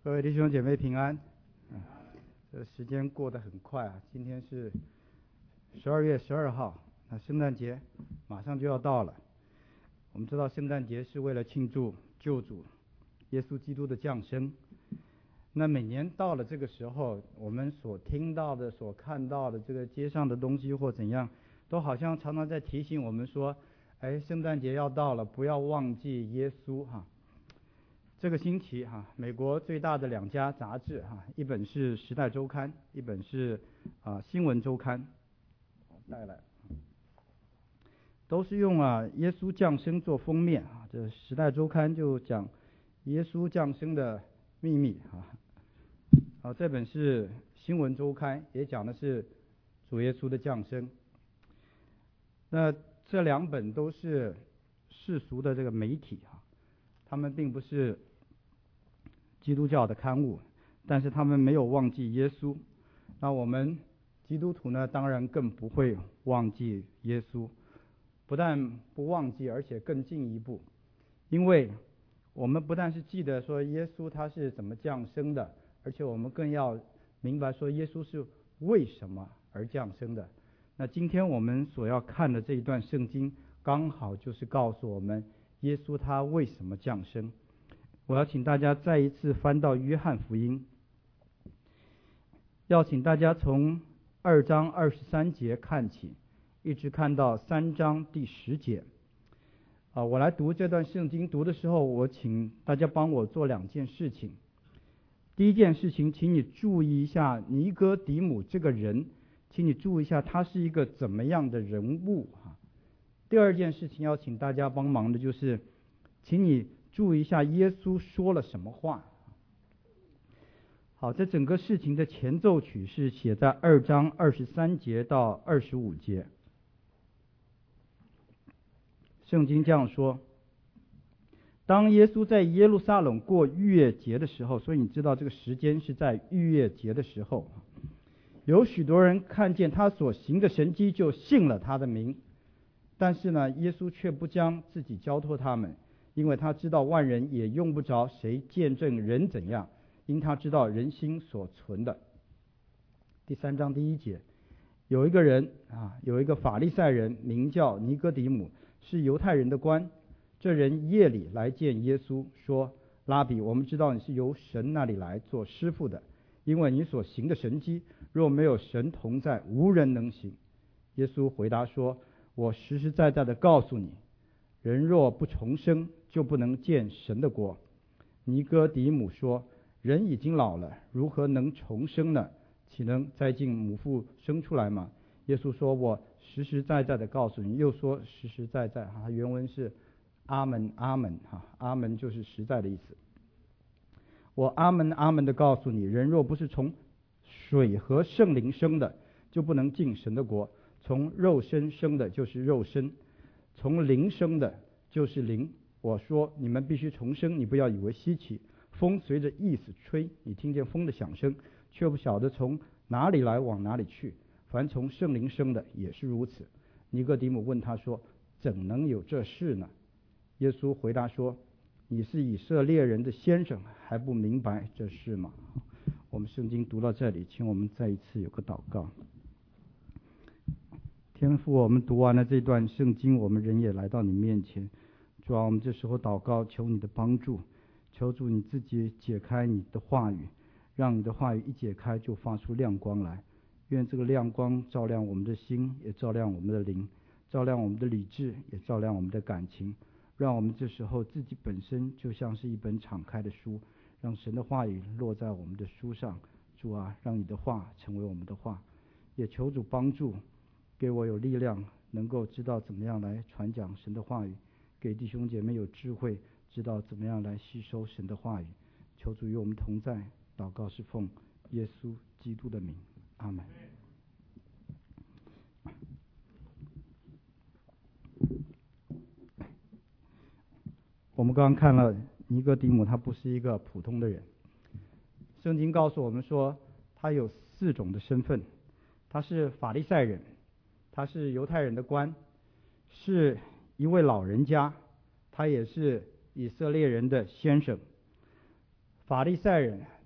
各位弟兄姐妹平安。这时间过得很快啊，今天是12月12号，那圣诞节马上就要到了。我们知道圣诞节是为了庆祝救主耶稣基督的降生。那每年到了这个时候，我们所听到的、所看到的这个街上的东西或怎样，都好像常常在提醒我们说，圣诞节要到了，不要忘记耶稣哈。这个星期美国最大的2家杂志一本是《时代周刊》，一本是《新闻周刊》，带来都是用耶稣降生做封面这《时代周刊》就讲耶稣降生的秘密这本是《新闻周刊》，也讲的是主耶稣的降生。那这2本都是世俗的这个媒体他们并不是基督教的刊物，但是他们没有忘记耶稣。那我们基督徒呢，当然更不会忘记耶稣，不但不忘记，而且更进一步，因为我们不但是记得说耶稣他是怎么降生的，而且我们更要明白说耶稣是为什么而降生的。那今天我们所要看的这一段圣经，刚好就是告诉我们耶稣他为什么降生。我要请大家再一次翻到约翰福音，要请大家从2章23节看起，一直看到3章第10节。我来读这段圣经，读的时候我请大家帮我做2件事情。第一件事情，请你注意一下尼哥底母这个人，请你注意一下他是一个怎么样的人物第二件事情要请大家帮忙的就是，请你注意一下耶稣说了什么话。好，这整个事情的前奏曲是写在2章23节到25节。圣经这样说：当耶稣在耶路撒冷过逾越节的时候，所以你知道这个时间是在逾越节的时候，有许多人看见他所行的神迹，就信了他的名。但是呢，耶稣却不将自己交托他们，因为他知道万人也用不着谁见证人怎样，因他知道人心所存的。第3章第1节，有一个人有一个法利赛人名叫尼哥底母，是犹太人的官。这人夜里来见耶稣，说：拉比，我们知道你是由神那里来做师傅的，因为你所行的神迹，若没有神同在，无人能行。耶稣回答说：我实实在在的告诉你，人若不重生，就不能见神的国。尼哥底母说：人已经老了，如何能重生呢？岂能再进母腹生出来吗？耶稣说：我实实在在的告诉你。又说实实在在原文是阿门阿门阿门就是实在的意思。我阿门阿门的告诉你，人若不是从水和圣灵生的，就不能进神的国。从肉身生的就是肉身，从灵生的就是灵。我说你们必须重生，你不要以为稀奇。风随着意思吹，你听见风的响声，却不晓得从哪里来往哪里去。凡从圣灵生的也是如此。尼哥底母问他说：怎能有这事呢？耶稣回答说：你是以色列人的先生，还不明白这事吗？我们圣经读到这里，请我们再一次有个祷告。天父，我们读完了这段圣经，我们人也来到你面前。主啊，我们这时候祷告，求你的帮助，求主你自己解开你的话语，让你的话语一解开就发出亮光来。愿这个亮光照亮我们的心，也照亮我们的灵，照亮我们的理智，也照亮我们的感情。让我们这时候自己本身就像是一本敞开的书，让神的话语落在我们的书上。主啊，让你的话成为我们的话。也求主帮助，给我有力量，能够知道怎么样来传讲神的话语，给弟兄姐妹有智慧，知道怎么样来吸收神的话语。求主与我们同在。祷告是奉耶稣基督的名，阿们。我们刚刚看了尼哥底母，他不是一个普通的人。圣经告诉我们说，他有4种的身份。他是法利赛人，他是犹太人的官，是一位老人家，他也是以色列人的先生。法利赛人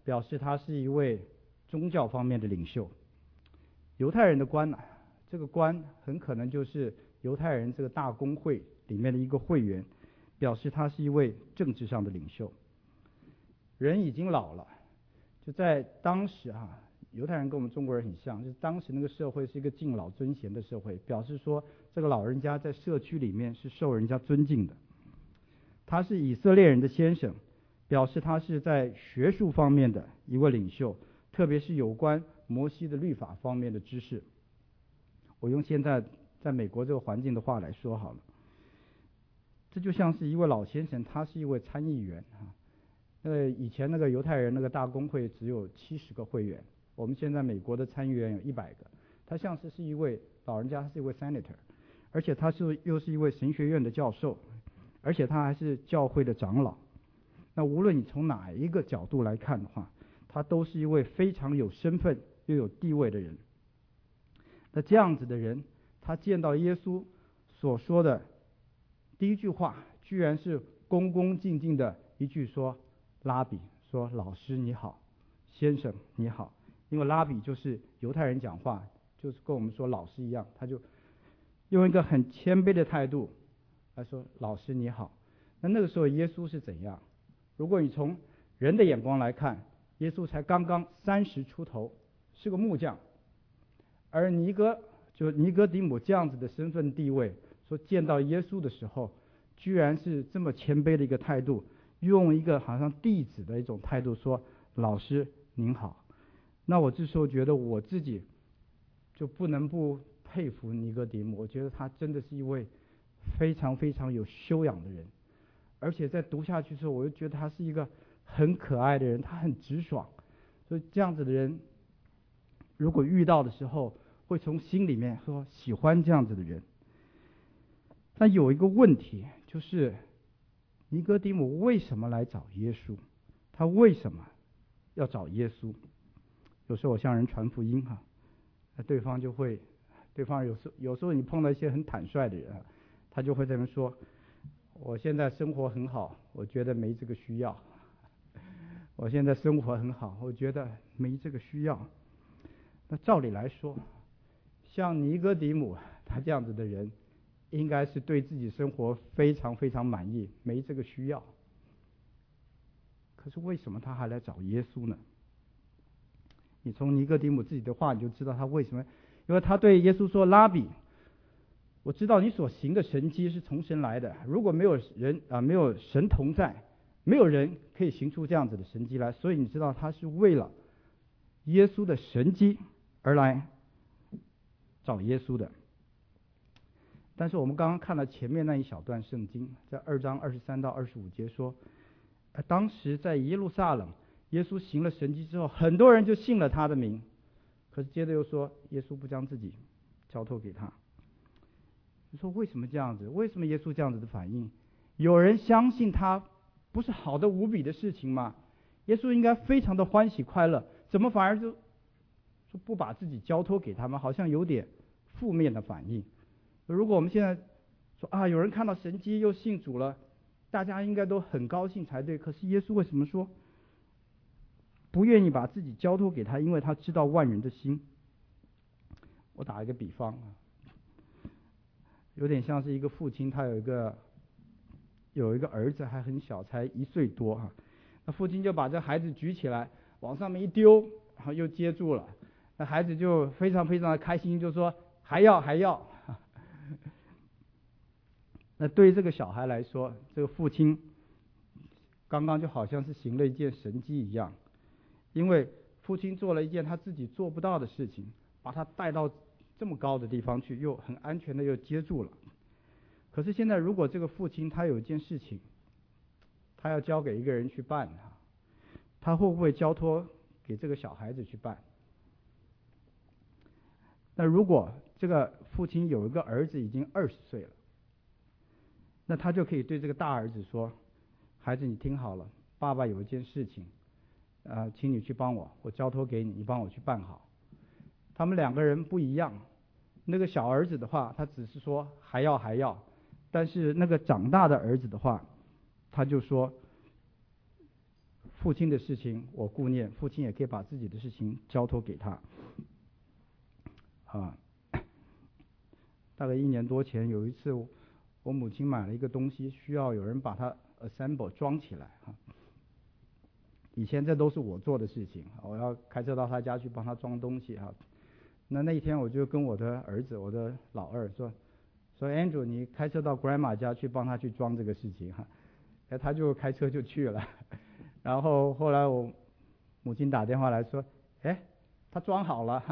表示他是一位宗教方面的领袖。犹太人的官这个官很可能就是犹太人这个大公会里面的一个会员，表示他是一位政治上的领袖。人已经老了，就在当时犹太人跟我们中国人很像，就是当时那个社会是一个敬老尊贤的社会，表示说这个老人家在社区里面是受人家尊敬的。他是以色列人的先生，表示他是在学术方面的一位领袖，特别是有关摩西的律法方面的知识。我用现在在美国这个环境的话来说好了，这就像是一位老先生，他是一位参议员以前那个犹太人那个大公会只有70个会员，我们现在美国的参议员有100个，他像是一位老人家，他是一位 senator， 而且他又是一位神学院的教授，而且他还是教会的长老。那无论你从哪一个角度来看的话，他都是一位非常有身份又有地位的人。那这样子的人，他见到耶稣所说的第一句话，居然是恭恭敬敬的一句说拉比，说老师你好，先生你好。因为拉比就是犹太人讲话就是跟我们说老师一样，他就用一个很谦卑的态度来说老师你好。那个时候耶稣是怎样？如果你从人的眼光来看，耶稣才刚刚30出头，是个木匠。而尼哥底母这样子的身份地位，说见到耶稣的时候，居然是这么谦卑的一个态度，用一个好像弟子的一种态度说老师您好。那我这时候觉得我自己就不能不佩服尼哥底母，我觉得他真的是一位非常非常有修养的人。而且在读下去之后，我就觉得他是一个很可爱的人，他很直爽。所以这样子的人如果遇到的时候，会从心里面说喜欢这样子的人。但有一个问题，就是尼哥底母为什么来找耶稣？他为什么要找耶稣？有时候我向人传福音对方有时候你碰到一些很坦率的人他就会这么说，我现在生活很好，我觉得没这个需要。我现在生活很好，我觉得没这个需要。那照理来说，像尼哥底母他这样子的人，应该是对自己生活非常非常满意，没这个需要。可是为什么他还来找耶稣呢？你从尼哥底母自己的话你就知道他为什么。因为他对耶稣说，拉比，我知道你所行的神迹是从神来的，如果没有神同在，没有人可以行出这样子的神迹来。所以你知道他是为了耶稣的神迹而来找耶稣的。但是我们刚刚看了前面那一小段圣经，在2章23到25节说，当时在耶路撒冷，耶稣行了神迹之后，很多人就信了他的名。可是接着又说，耶稣不将自己交托给他。你说为什么这样子？为什么耶稣这样子的反应？有人相信他不是好的无比的事情吗？耶稣应该非常的欢喜快乐，怎么反而就不把自己交托给他们？好像有点负面的反应。如果我们现在说有人看到神迹又信主了，大家应该都很高兴才对。可是耶稣为什么说不愿意把自己交托给他？因为他知道万人的心。我打一个比方有点像是一个父亲，他有一个儿子还很小，才1岁多那父亲就把这孩子举起来往上面一丢，然后又接住了。那孩子就非常非常的开心，就说还要那对于这个小孩来说，这个父亲刚刚就好像是行了一件神迹一样，因为父亲做了一件他自己做不到的事情，把他带到这么高的地方去，又很安全的又接住了。可是现在如果这个父亲他有一件事情，他要交给一个人去办，他会不会交托给这个小孩子去办？那如果这个父亲有一个儿子已经20岁了，那他就可以对这个大儿子说，孩子你听好了，爸爸有一件事情请你去帮我交托给你，你帮我去办好。他们2个人不一样，那个小儿子的话他只是说还要，但是那个长大的儿子的话他就说父亲的事情我顾念，父亲也可以把自己的事情交托给他。大概1年多前，有一次我母亲买了一个东西，需要有人把它 assemble 装起来以前这都是我做的事情，我要开车到他家去帮他装东西那一天我就跟我的儿子，我的老二说 Andrew 你开车到 Grandma 家去帮他去装这个事情他就开车就去了。然后后来我母亲打电话来说，他装好了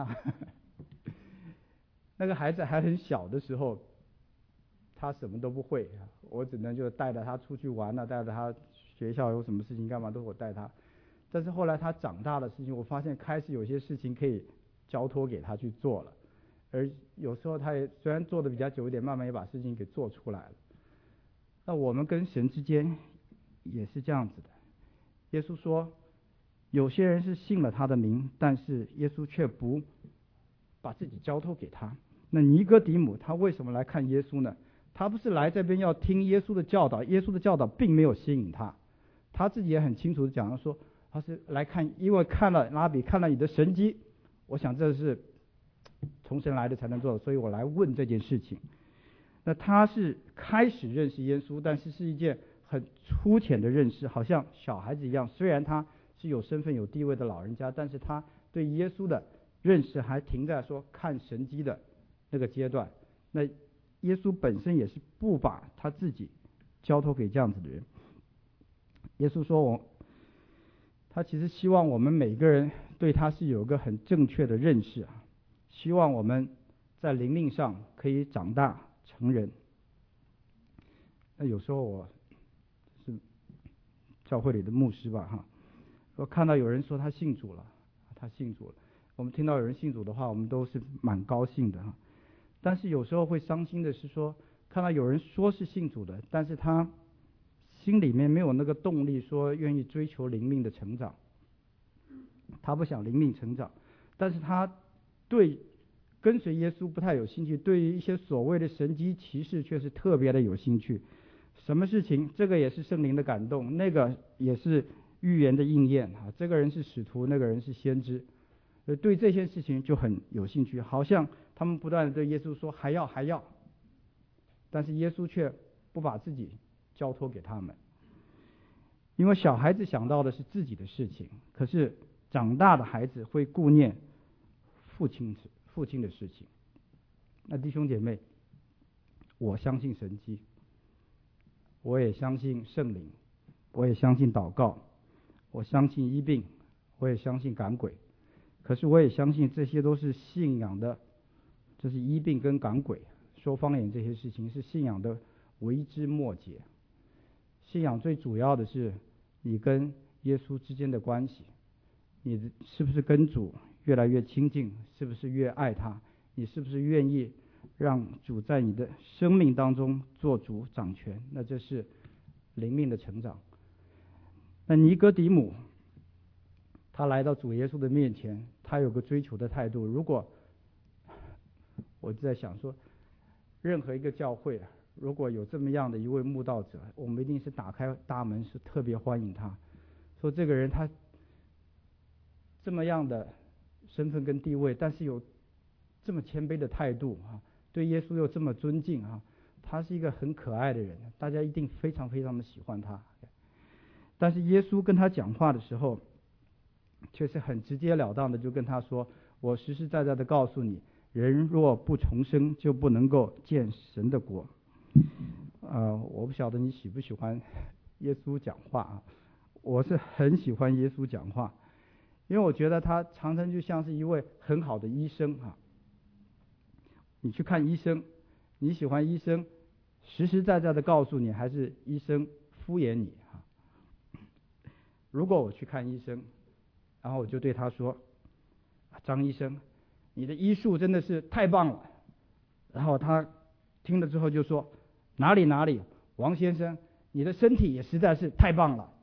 那个孩子还很小的时候，他什么都不会，我只能就带着他出去玩带着他学校有什么事情干嘛都我带他。但是后来他长大的事情，我发现开始有些事情可以交托给他去做了，而有时候他也虽然做的比较久一点，慢慢也把事情给做出来了。那我们跟神之间也是这样子的。耶稣说，有些人是信了他的名，但是耶稣却不把自己交托给他。那尼哥底母他为什么来看耶稣呢？他不是来这边要听耶稣的教导，耶稣的教导并没有吸引他，他自己也很清楚的讲说，他是来看，因为看了拉比，看了你的神迹，我想这是从神来的才能做的，所以我来问这件事情。那他是开始认识耶稣，但是是一件很粗浅的认识，好像小孩子一样。虽然他是有身份有地位的老人家，但是他对耶稣的认识还停在说看神迹的那个阶段。那耶稣本身也是不把他自己交托给这样子的人。耶稣说他其实希望我们每个人对他是有个很正确的认识希望我们在灵命上可以长大成人。那有时候我是教会里的牧师吧我看到有人说他信主了，我们听到有人信主的话，我们都是蛮高兴的但是有时候会伤心的是说，看到有人说是信主的，但是他心里面没有那个动力，说愿意追求灵命的成长，他不想灵命成长，但是他对跟随耶稣不太有兴趣，对于一些所谓的神迹奇事却是特别的有兴趣。什么事情？这个也是圣灵的感动，那个也是预言的应验这个人是使徒，那个人是先知，对这些事情就很有兴趣，好像他们不断的对耶稣说还要，但是耶稣却不把自己交托给他们。因为小孩子想到的是自己的事情，可是长大的孩子会顾念父亲的事情。那弟兄姐妹，我相信神迹，我也相信圣灵，我也相信祷告，我相信医病，我也相信赶鬼，可是我也相信这些都是信仰的，这是医病跟赶鬼说方言这些事情是信仰的微枝末节。信仰最主要的是你跟耶稣之间的关系，你是不是跟主越来越亲近，是不是越爱他，你是不是愿意让主在你的生命当中做主掌权，那这是灵命的成长。那尼哥底母他来到主耶稣的面前，他有个追求的态度。如果我就在想说，任何一个教会如果有这么样的一位慕道者，我们一定是打开大门，是特别欢迎他，说这个人他这么样的身份跟地位，但是有这么谦卑的态度对耶稣又这么尊敬他是一个很可爱的人，大家一定非常非常的喜欢他。但是耶稣跟他讲话的时候，却是很直截了当的就跟他说，我实实在在的告诉你，人若不重生，就不能够见神的国。我不晓得你喜不喜欢耶稣讲话我是很喜欢耶稣讲话，因为我觉得他常常就像是一位很好的医生你去看医生，你喜欢医生实实在在的告诉你，还是医生敷衍你如果我去看医生，然后我就对他说，张医生，你的医术真的是太棒了。然后他听了之后就说，哪里，王先生，你的身体也实在是太棒了。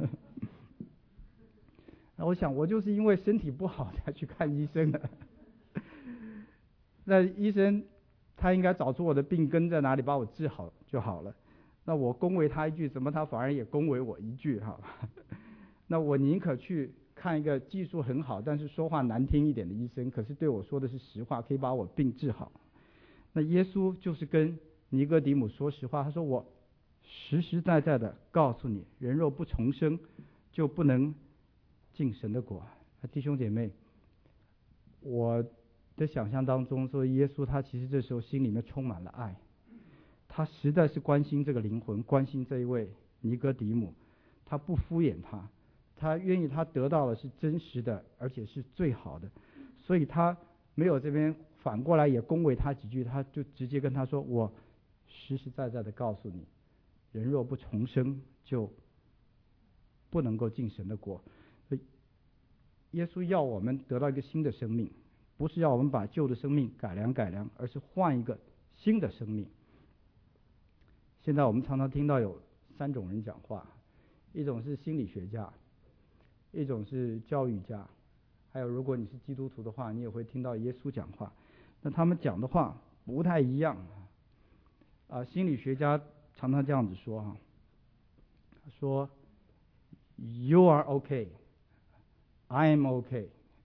那我想，我就是因为身体不好才去看医生的。那医生他应该找出我的病根在哪里，把我治好就好了。那我恭维他一句，怎么他反而也恭维我一句那我宁可去看一个技术很好但是说话难听一点的医生，可是对我说的是实话，可以把我病治好。那耶稣就是跟尼哥底母说实话，他说我实实在在的告诉你，人若不重生，就不能进神的国。弟兄姐妹，我的想象当中说，耶稣他其实这时候心里面充满了爱，他实在是关心这个灵魂，关心这一位尼哥底母，他不敷衍他，他愿意他得到的是真实的，而且是最好的，所以他没有这边反过来也恭维他几句，他就直接跟他说，我实实在在的告诉你，人若不重生，就不能够进神的国。所以耶稣要我们得到一个新的生命，不是要我们把旧的生命改良改良，而是换一个新的生命。现在我们常常听到有3种人讲话，一种是心理学家，一种是教育家，还有如果你是基督徒的话，你也会听到耶稣讲话。那他们讲的话不太一样心理学家常常这样子说他说 You are okay, I am okay,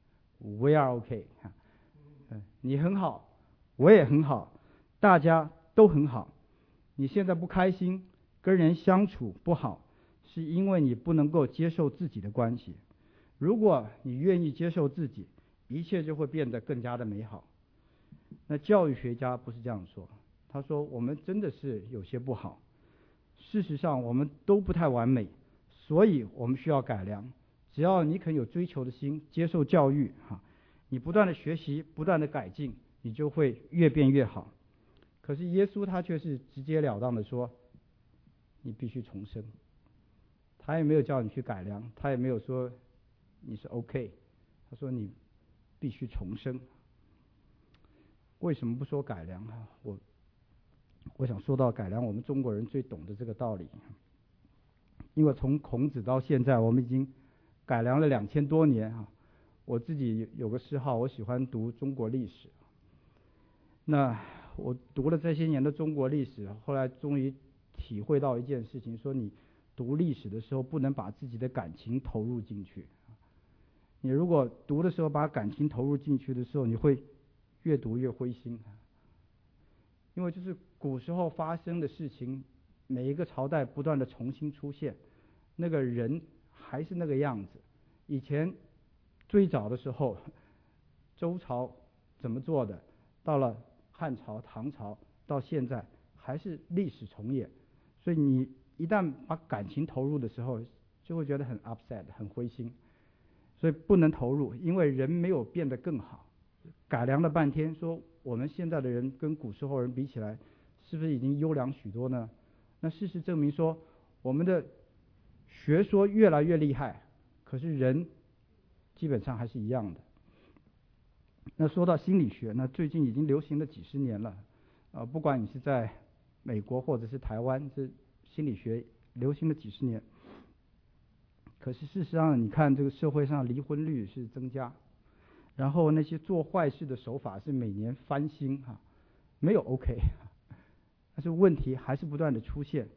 we are okay 你很好，我也很好，大家都很好。你现在不开心，跟人相处不好，是因为你不能够接受自己的关系。如果你愿意接受自己，一切就会变得更加的美好。那教育学家不是这样说，他说我们真的是有些不好，事实上我们都不太完美，所以我们需要改良。只要你肯有追求的心，接受教育你不断的学习，不断的改进，你就会越变越好。可是耶稣他却是直截了当的说，你必须重生。他也没有叫你去改良，他也没有说你是 OK， 他说你必须重生。为什么不说改良我想说到改良，我们中国人最懂得这个道理。因为从孔子到现在，我们已经改良了2000多年我自己有个嗜好，我喜欢读中国历史。那我读了这些年的中国历史，后来终于体会到一件事情，说你读历史的时候不能把自己的感情投入进去。你如果读的时候把感情投入进去的时候，你会越读越灰心。因为就是古时候发生的事情，每一个朝代不断的重新出现，那个人还是那个样子。以前最早的时候，周朝怎么做的，到了汉朝、唐朝，到现在还是历史重演。所以你一旦把感情投入的时候，就会觉得很 upset， 很灰心。所以不能投入，因为人没有变得更好。改良了半天，说我们现在的人跟古时候人比起来，是不是已经优良许多呢？那事实证明说，我们的学说越来越厉害，可是人基本上还是一样的。那说到心理学，那最近已经流行了几十年了，不管你是在美国或者是台湾，这心理学流行了几十年。可是事实上，你看这个社会上离婚率是增加，然后那些做坏事的手法是每年翻新没有 OK， 但是问题还是不断的出现。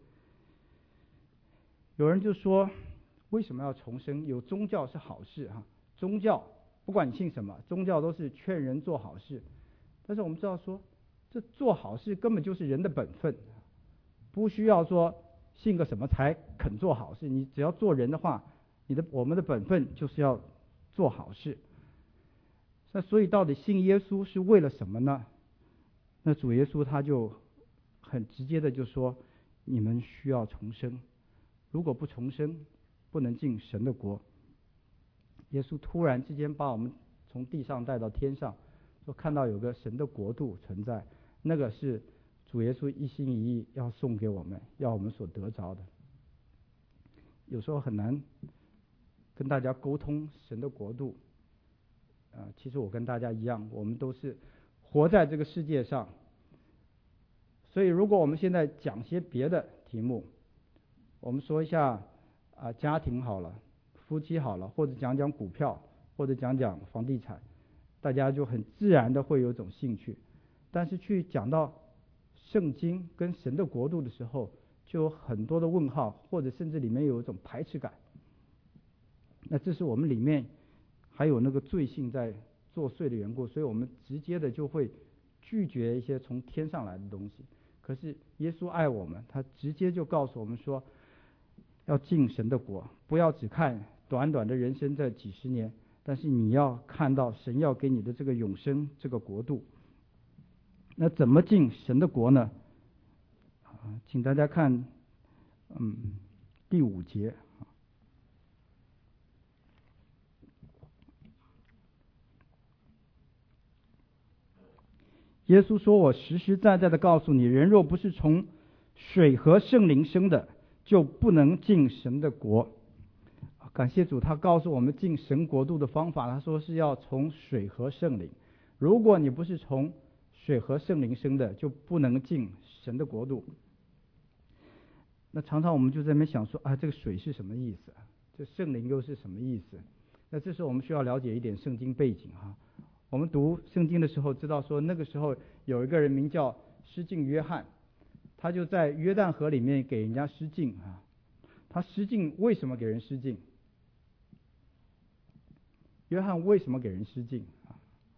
有人就说，为什么要重生？有宗教是好事宗教不管你信什么，宗教都是劝人做好事。但是我们知道说，这做好事根本就是人的本分，不需要说信个什么才肯做好事。你只要做人的话，我们的本分就是要做好事。那所以到底信耶稣是为了什么呢？那主耶稣他就很直接的就说，你们需要重生，如果不重生，不能进神的国。耶稣突然之间把我们从地上带到天上，说看到有个神的国度存在，那个是主耶稣一心一意要送给我们，要我们所得着的。有时候很难跟大家沟通神的国度其实我跟大家一样，我们都是活在这个世界上。所以如果我们现在讲些别的题目，我们说一下家庭好了，夫妻好了，或者讲讲股票，或者讲讲房地产，大家就很自然的会有种兴趣。但是去讲到圣经跟神的国度的时候，就有很多的问号，或者甚至里面有一种排斥感。 那这是我们里面还有那个罪性在作祟的缘故，所以我们直接的就会拒绝一些从天上来的东西。可是耶稣爱我们，他直接就告诉我们说，要进神的国，不要只看短短的人生这几十年，但是你要看到神要给你的这个永生这个国度。那怎么进神的国呢？请大家看第5节。耶稣说，我实实在在的告诉你，人若不是从水和圣灵生的，就不能进神的国。感谢主，他告诉我们进神国度的方法，他说是要从水和圣灵。如果你不是从水和圣灵生的，就不能进神的国度。那常常我们就在那边想说，这个水是什么意思？这圣灵又是什么意思？那这时候我们需要了解一点圣经背景哈。我们读圣经的时候知道说，那个时候有一个人名叫施浸约翰，他就在约旦河里面给人家施浸啊。他施浸为什么给人施浸？约翰为什么给人施浸啊？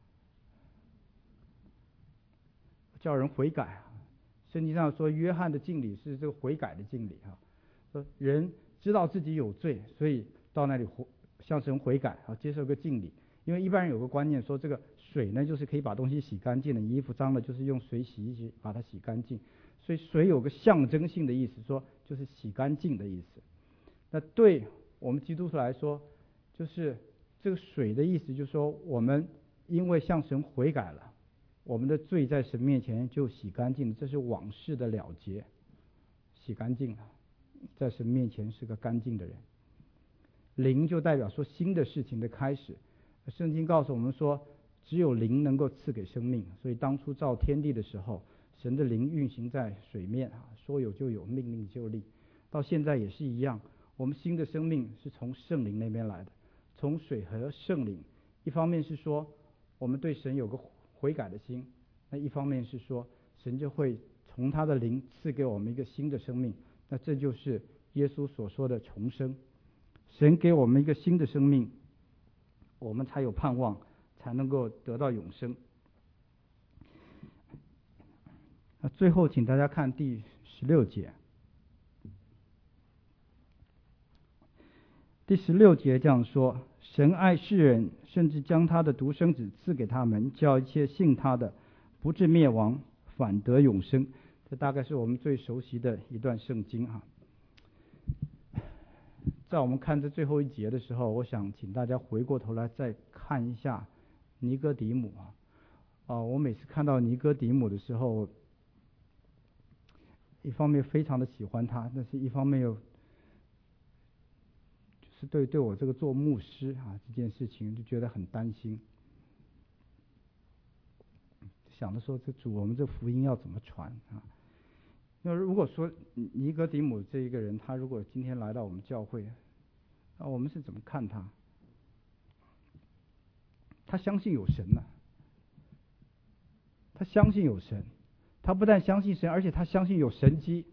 叫人悔改啊。圣经上说，约翰的敬礼是这个悔改的敬礼啊。说人知道自己有罪，所以到那里向神悔改啊，接受个敬礼。因为一般人有个观念说，这个水呢就是可以把东西洗干净的，你衣服脏了就是用水洗一洗把它洗干净，所以水有个象征性的意思，说就是洗干净的意思。那对我们基督徒来说，就是这个水的意思，就是说我们因为向神悔改了，我们的罪在神面前就洗干净了，这是往事的了结，洗干净了，在神面前是个干净的人。灵就代表说新的事情的开始。圣经告诉我们说，只有灵能够赐给生命，所以当初造天地的时候，神的灵运行在水面啊，说有就有，命令就立。到现在也是一样，我们新的生命是从圣灵那边来的，从水和圣灵。一方面是说我们对神有个悔改的心，那一方面是说神就会从他的灵赐给我们一个新的生命。那这就是耶稣所说的重生。神给我们一个新的生命，我们才有盼望，才能够得到永生。那最后请大家看第16节。第16节这样说，神爱世人，甚至将他的独生子赐给他们，叫一切信他的不至灭亡，反得永生。这大概是我们最熟悉的一段圣经啊。在我们看这最后一节的时候，我想请大家回过头来再看一下尼哥底母我每次看到尼哥底母的时候，一方面非常的喜欢他，但是一方面又就是对我这个做牧师这件事情就觉得很担心，想着说这主我们这福音要怎么传那如果说尼哥底母这一个人，他如果今天来到我们教会，那我们是怎么看他？他相信有神他相信有神，他不但相信神，而且他相信有神迹，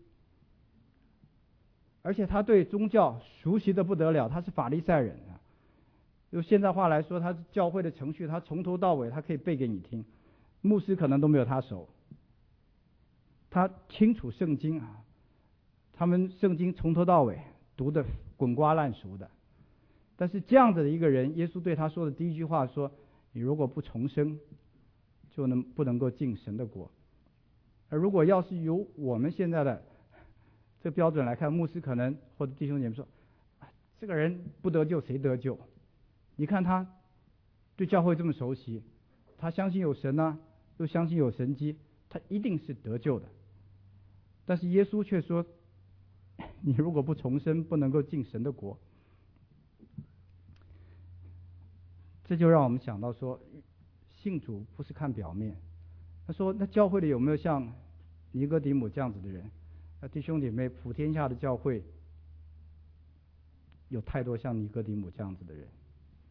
而且他对宗教熟悉的不得了，他是法利赛人用现在话来说，他教会的程序他从头到尾他可以背给你听，牧师可能都没有他熟。他清楚圣经他们圣经从头到尾读得滚瓜烂熟的。但是这样子的一个人，耶稣对他说的第一句话说，你如果不重生，就不能够进神的国。而如果要是由我们现在的这标准来看，牧师可能或者弟兄姐妹说，这个人不得救谁得救？你看他对教会这么熟悉，他相信有神又相信有神迹，他一定是得救的。但是耶稣却说，你如果不重生，不能够进神的国。这就让我们想到说，信主不是看表面。他说，那教会里有没有像尼哥底母这样子的人？弟兄姐妹，普天下的教会有太多像尼哥底母这样子的人，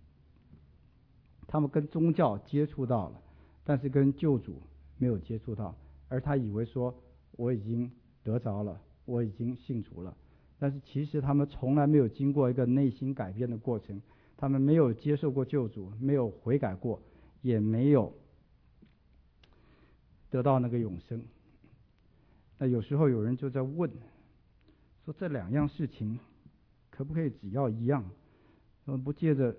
他们跟宗教接触到了，但是跟救主没有接触到，而他以为说我已经得着了，我已经信主了， 但是其实他们从来没有经过一个内心改变的过程，他们没有接受过救主，没有悔改过，也没有得到那个永生。那有时候有人就在问，说这两样事情可不可以只要一样？不借着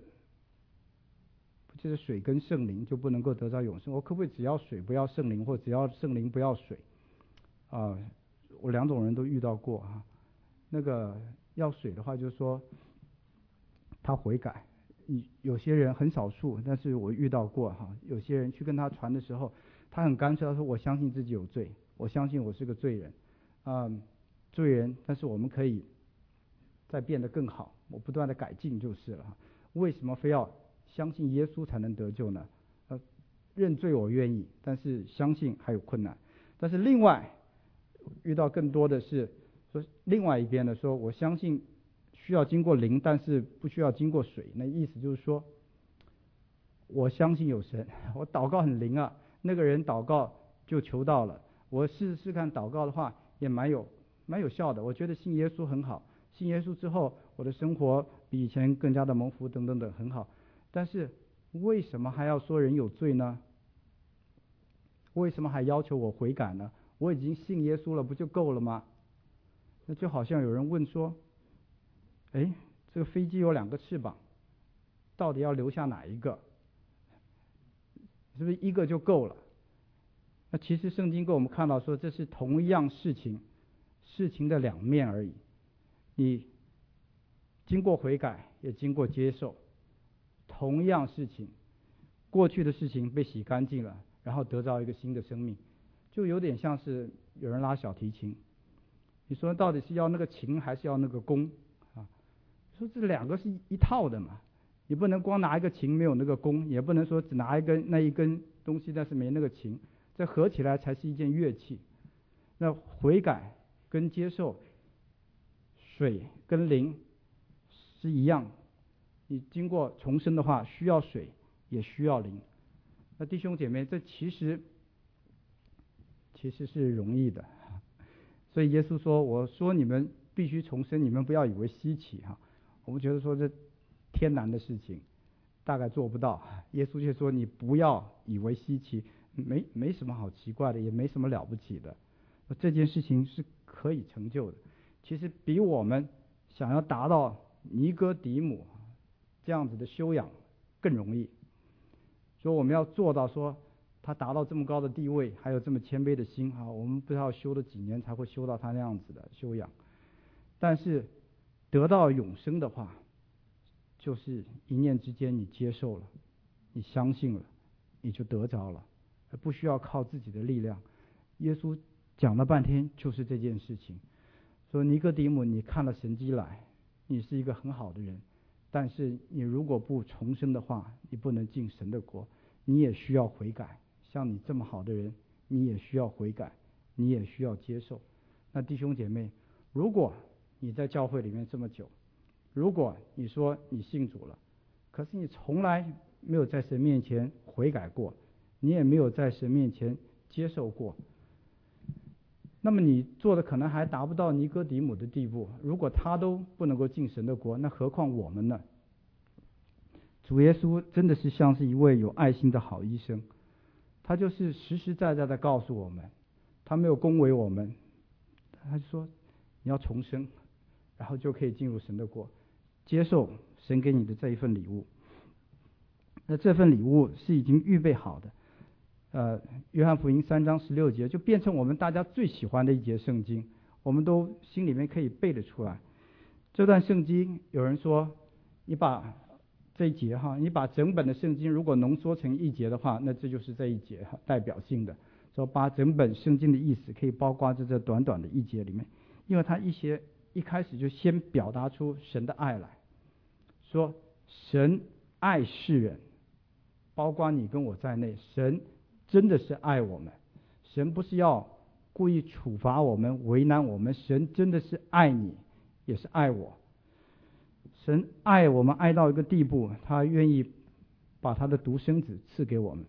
水跟圣灵就不能够得到永生？我可不可以只要水不要圣灵，或只要圣灵不要水？我两种人都遇到过哈。那个要水的话，就是说他悔改。有些人很少数，但是我遇到过哈。有些人去跟他传的时候，他很干脆，他说我相信自己有罪，我相信我是个罪人，罪人，但是我们可以再变得更好，我不断的改进就是了。为什么非要相信耶稣才能得救呢？认罪我愿意，但是相信还有困难。但是另外遇到更多的是说另外一边的，说我相信需要经过灵，但是不需要经过水。那意思就是说，我相信有神，我祷告很灵啊，那个人祷告就求到了。我试试看祷告的话也蛮有效的。我觉得信耶稣很好，信耶稣之后我的生活比以前更加的蒙福等等等很好。但是为什么还要说人有罪呢？为什么还要求我悔改呢？我已经信耶稣了，不就够了吗？那就好像有人问说，这个飞机有2个翅膀，到底要留下哪一个？是不是一个就够了？那其实圣经给我们看到说，这是同一样事情的两面而已。你经过悔改，也经过接受，同样事情，过去的事情被洗干净了，然后得到一个新的生命，就有点像是有人拉小提琴，你说到底是要那个琴还是要那个弓啊？说这2个是一套的嘛，你不能光拿一个琴没有那个弓，也不能说只拿那一根东西但是没那个琴，这合起来才是一件乐器。那悔改跟接受，水跟灵是一样，你经过重生的话，需要水也需要灵。那弟兄姐妹，这其实是容易的。所以耶稣说，我说你们必须重生，你们不要以为稀奇哈。我们觉得说这天难的事情大概做不到，耶稣却说你不要以为稀奇，没什么好奇怪的，也没什么了不起的，这件事情是可以成就的。其实比我们想要达到尼哥底母这样子的修养更容易。说我们要做到说他达到这么高的地位，还有这么谦卑的心啊，我们不知道修了几年才会修到他那样子的修养。但是得到永生的话，就是一念之间你接受了，你相信了，你就得着了，而不需要靠自己的力量。耶稣讲了半天就是这件事情，说尼哥底母，你看了神迹来，你是一个很好的人，但是你如果不重生的话，你不能进神的国，你也需要悔改。像你这么好的人，你也需要悔改，你也需要接受。那弟兄姐妹，如果你在教会里面这么久，如果你说你信主了，可是你从来没有在神面前悔改过，你也没有在神面前接受过，那么你做的可能还达不到尼哥底母的地步。如果他都不能够进神的国，那何况我们呢？主耶稣真的是像是一位有爱心的好医生，他就是实实在在的告诉我们，他没有恭维我们，他就说你要重生，然后就可以进入神的国，接受神给你的这一份礼物。那这份礼物是已经预备好的。约翰福音3章16节就变成我们大家最喜欢的一节圣经，我们都心里面可以背得出来。这段圣经有人说，你把这一节你把整本的圣经如果浓缩成一节的话，那这就是这一节代表性的。说把整本圣经的意思可以包括在这短短的一节里面，因为他一开始就先表达出神的爱来，说神爱世人，包括你跟我在内，神真的是爱我们，神不是要故意处罚我们为难我们，神真的是爱你也是爱我。神爱我们爱到一个地步，他愿意把他的独生子赐给我们，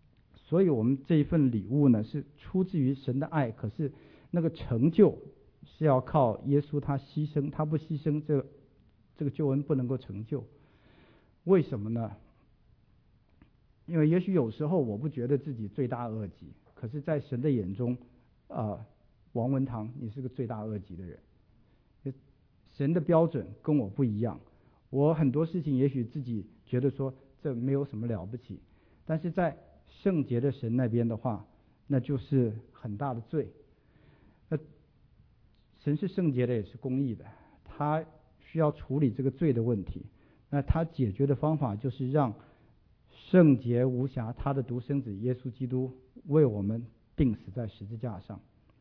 所以我们这一份礼物呢是出自于神的爱，可是那个成就是要靠耶稣他牺牲，他不牺牲，这个救恩不能够成就。为什么呢？因为也许有时候我不觉得自己罪大恶极，可是在神的眼中，王文堂你是个罪大恶极的人，神的标准跟我不一样。我很多事情也许自己觉得说这没有什么了不起，但是在圣洁的神那边的话，那就是很大的罪。神是圣洁的，也是公义的，他需要处理这个罪的问题。那他解决的方法就是让圣洁无瑕他的独生子耶稣基督为我们钉死在十字架上。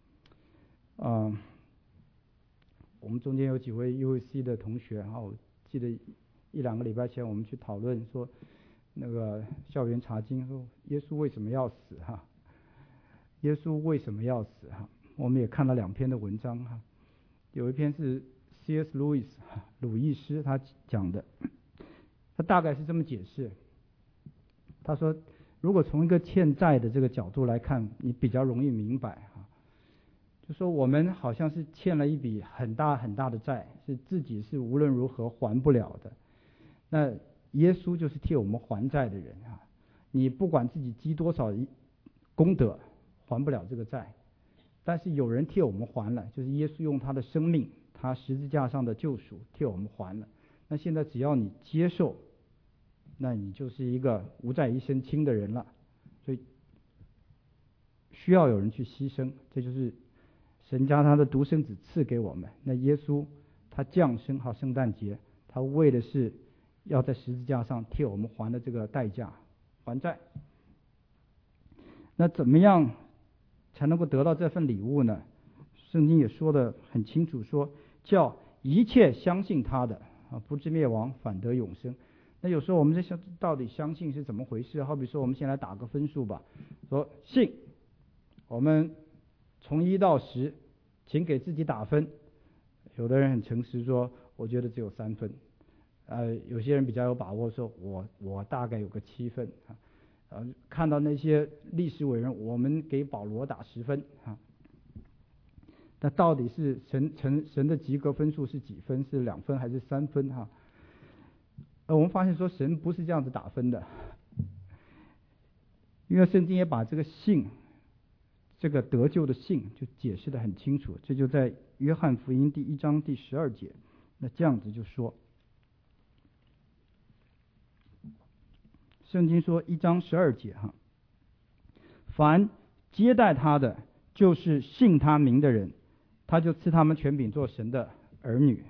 我们中间有几位 UEC 的同学我记得1-2个礼拜前我们去讨论说，那个校园查经说耶稣为什么要死耶稣为什么要死我们也看了2篇的文章有一篇是 C.S. Lewis 鲁易斯他讲的，他大概是这么解释。他说，如果从一个欠债的这个角度来看，你比较容易明白就说我们好像是欠了一笔很大很大的债，是自己是无论如何还不了的。那耶稣就是替我们还债的人你不管自己积多少功德，还不了这个债。但是有人替我们还了，就是耶稣用他的生命，他十字架上的救赎替我们还了。那现在只要你接受，那你就是一个无债一身轻的人了。所以需要有人去牺牲，这就是神将他的独生子赐给我们。那耶稣他降生圣诞节，他为的是要在十字架上替我们还的这个代价，还债。那怎么样才能够得到这份礼物呢？圣经也说得很清楚，说叫一切相信他的不至灭亡，反得永生。那有时候我们在想，到底相信是怎么回事？好比说，我们先来打个分数吧。说信，我们从1到10，请给自己打分。有的人很诚实说，我觉得只有3分。有些人比较有把握说，我大概有个7分看到那些历史伟人，我们给保罗打10分那到底是神的及格分数是几分？是2分还是3分我们发现说神不是这样子打分的，因为圣经也把这个信，这个得救的信就解释得很清楚。这就在约翰福音第1章第12节。那这样子就说，圣经说1章12节凡接待他的，就是信他名的人，他就赐他们权柄做神的儿女。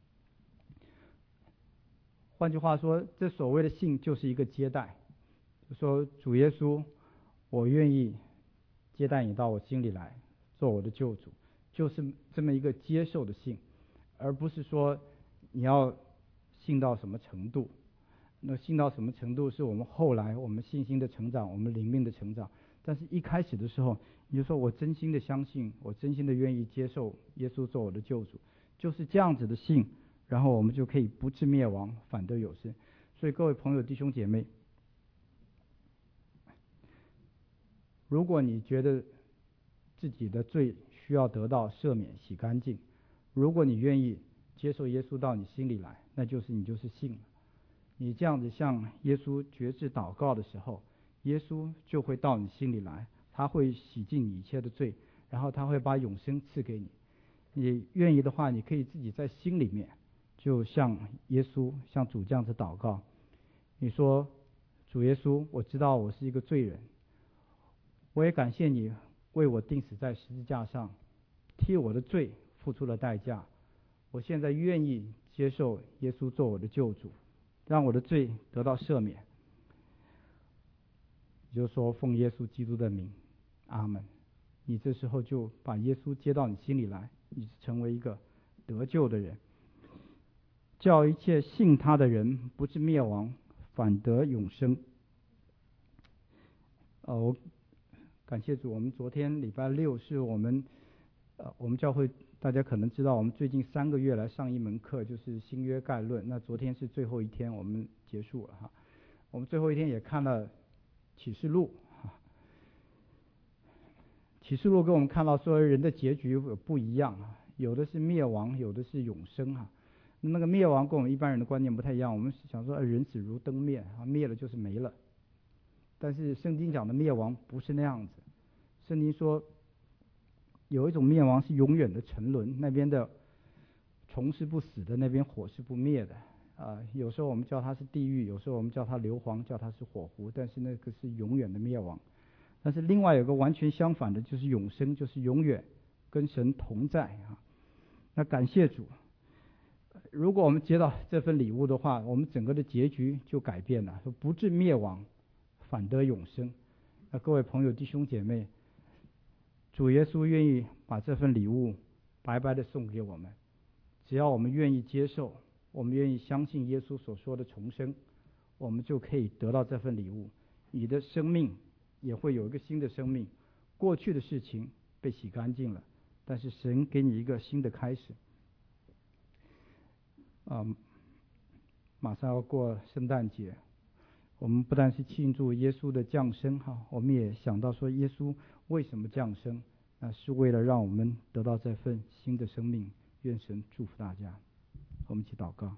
换句话说，这所谓的信就是一个接待，就说主耶稣，我愿意接待你到我心里来，做我的救主，就是这么一个接受的信，而不是说你要信到什么程度。那信到什么程度是我们后来我们信心的成长，我们灵命的成长。但是一开始的时候，你就说我真心的相信，我真心的愿意接受耶稣做我的救主，就是这样子的信，然后我们就可以不至灭亡，反得有生。所以各位朋友弟兄姐妹，如果你觉得自己的罪需要得到赦免洗干净，如果你愿意接受耶稣到你心里来，那就是你就是信了。你这样子向耶稣决志祷告的时候，耶稣就会到你心里来，他会洗净你一切的罪，然后他会把永生赐给你。你愿意的话，你可以自己在心里面就向耶稣向主这样子祷告。你说，主耶稣，我知道我是一个罪人，我也感谢你为我钉死在十字架上，替我的罪付出了代价。我现在愿意接受耶稣做我的救主，让我的罪得到赦免。也就是说，奉耶稣基督的名，阿门。你这时候就把耶稣接到你心里来，你成为一个得救的人，叫一切信他的人不至灭亡，反得永生。我感谢主，我们昨天礼拜6是我们教会，大家可能知道，我们最近3个月来上一门课，就是新约概论。那昨天是最后一天，我们结束了我们最后一天也看了启示录启示录跟我们看到说人的结局不一样有的是灭亡，有的是永生哈。那个灭亡跟我们一般人的观念不太一样，我们想说人死如灯灭啊，灭了就是没了。但是圣经讲的灭亡不是那样子，圣经说有一种灭亡是永远的沉沦，那边的虫是不死的，那边火是不灭的有时候我们叫它是地狱，有时候我们叫它硫磺，叫它是火湖，但是那个是永远的灭亡。但是另外有个完全相反的，就是永生，就是永远跟神同在啊。那感谢主，如果我们接到这份礼物的话，我们整个的结局就改变了，说不至灭亡，反得永生。那各位朋友弟兄姐妹，主耶稣愿意把这份礼物白白的送给我们，只要我们愿意接受，我们愿意相信耶稣所说的重生，我们就可以得到这份礼物。你的生命也会有一个新的生命，过去的事情被洗干净了，但是神给你一个新的开始。马上要过圣诞节，我们不但是庆祝耶稣的降生我们也想到说耶稣为什么降生，是为了让我们得到这份新的生命。愿神祝福大家。我们一起祷告。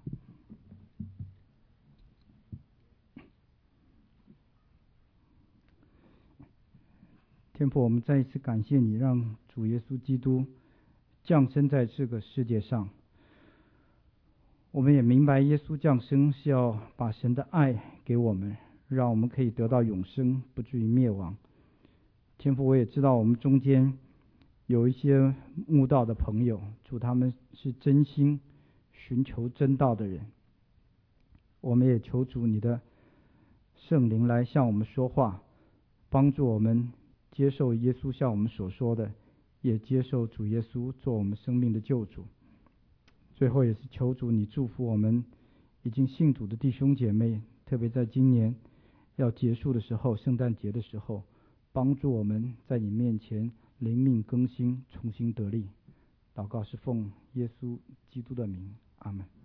天父，我们再一次感谢你，让主耶稣基督降生在这个世界上。我们也明白耶稣降生是要把神的爱给我们，让我们可以得到永生，不至于灭亡。天父，我也知道我们中间有一些慕道的朋友，主他们是真心寻求真道的人。我们也求主你的圣灵来向我们说话，帮助我们接受耶稣向我们所说的，也接受主耶稣做我们生命的救主。最后也是求主你祝福我们已经信主的弟兄姐妹，特别在今年要结束的时候，圣诞节的时候，帮助我们在你面前灵命更新，重新得力。祷告是奉耶稣基督的名，阿们。